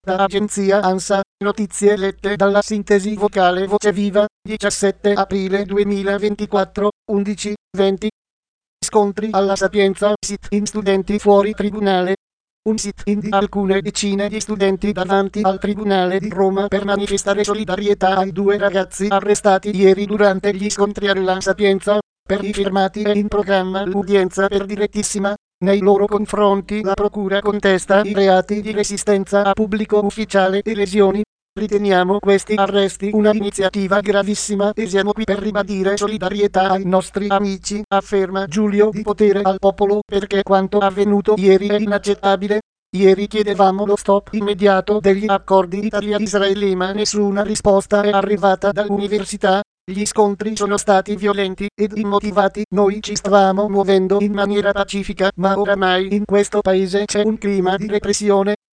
Da agenzia ANSA, notizie lette dalla sintesi vocale Voce Viva, 17 aprile 2024, 11:20. Scontri alla Sapienza, sit-in studenti fuori tribunale. Un sit-in di alcune decine di studenti davanti al Tribunale di Roma per manifestare solidarietà ai due ragazzi arrestati ieri durante gli scontri alla Sapienza. Per i firmati è in programma l'udienza per direttissima. Nei loro confronti la procura contesta i reati di resistenza a pubblico ufficiale e lesioni. Riteniamo questi arresti una iniziativa gravissima e siamo qui per ribadire solidarietà ai nostri amici, afferma Giulio Di Potere al Popolo, perché quanto avvenuto ieri è inaccettabile. Ieri chiedevamo lo stop immediato degli accordi Italia-Israele, ma nessuna risposta è arrivata dall'università. Gli scontri sono stati violenti ed immotivati, noi ci stavamo muovendo in maniera pacifica, ma oramai in questo paese c'è un clima di repressione.